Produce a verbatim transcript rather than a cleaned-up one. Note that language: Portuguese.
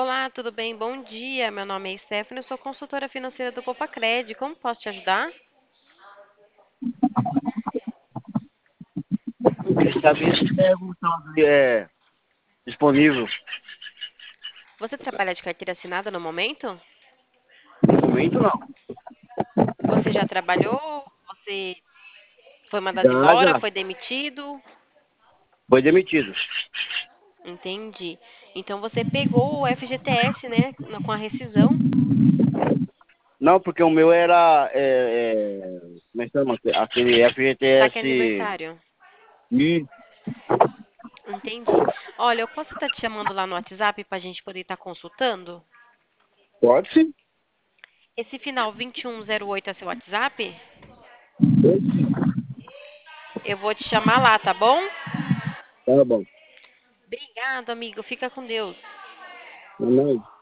Olá, tudo bem? Bom dia. Meu nome é Stephanie, eu sou consultora financeira do Copacred. Como posso te ajudar? Eu queria saber se tem algum saldo é, disponível. Você trabalha de carteira assinada no momento? No momento, não. Você já trabalhou? Você foi mandado Já, embora? já. Foi demitido? Foi demitido. Entendi. Então você pegou o F G T S, né? no- Com a rescisão, Não, porque o meu era. É, é, como é que chama? Aquele saque F G T S. aniversário. E Entendi. Olha, eu posso estar te chamando lá no WhatsApp para a gente poder estar consultando? pode sim. Esse final vinte e um zero oito é seu WhatsApp? Pode sim. Eu vou te chamar lá, tá bom? Tá bom. Obrigado, amigo. Fica com Deus. Não, não.